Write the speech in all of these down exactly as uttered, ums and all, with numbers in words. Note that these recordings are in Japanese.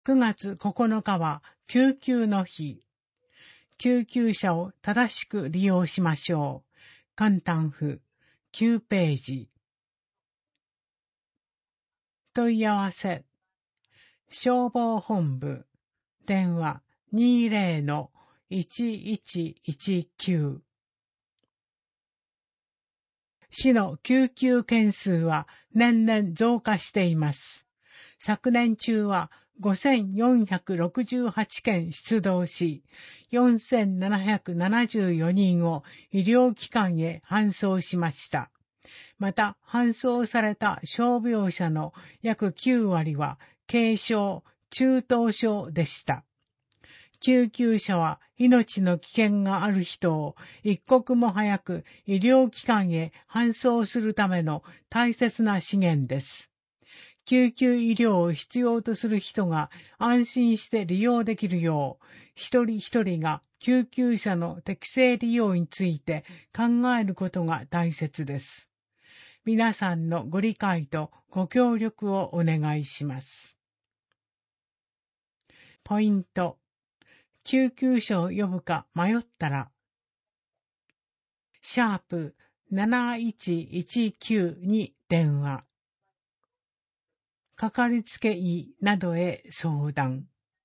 くがつここのかは救急の日。救急車を正しく利用しましょう。簡単譜きゅうページ。問い合わせ。消防本部。電話 にじゅう の いちいちいちきゅう。市の救急件数は年々増加しています。昨年中はごせんよんひゃくろくじゅうはちけん出動し、よんせんななひゃくななじゅうよにんを医療機関へ搬送しました。また、搬送された傷病者の約きゅうわりは軽症、中等症でした。救急車は命の危険がある人を一刻も早く医療機関へ搬送するための大切な資源です。救急医療を必要とする人が安心して利用できるよう、一人一人が救急車の適正利用について考えることが大切です。皆さんのご理解とご協力をお願いします。ポイント。救急車を呼ぶか迷ったら、シャープなないちいちきゅうに電話。かかりつけ医などへ相談。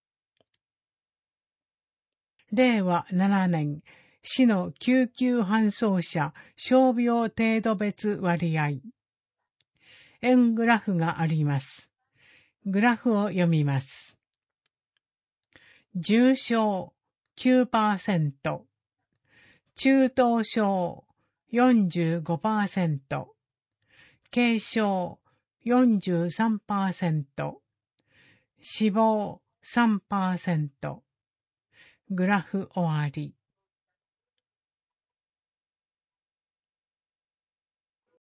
れいわななねん、市の救急搬送者傷病程度別割合。円グラフがあります。グラフを読みます。重症 きゅうパーセント、中等症 よんじゅうごパーセント、軽症 よんじゅうさんパーセント、死亡 さんパーセント。グラフ終わり。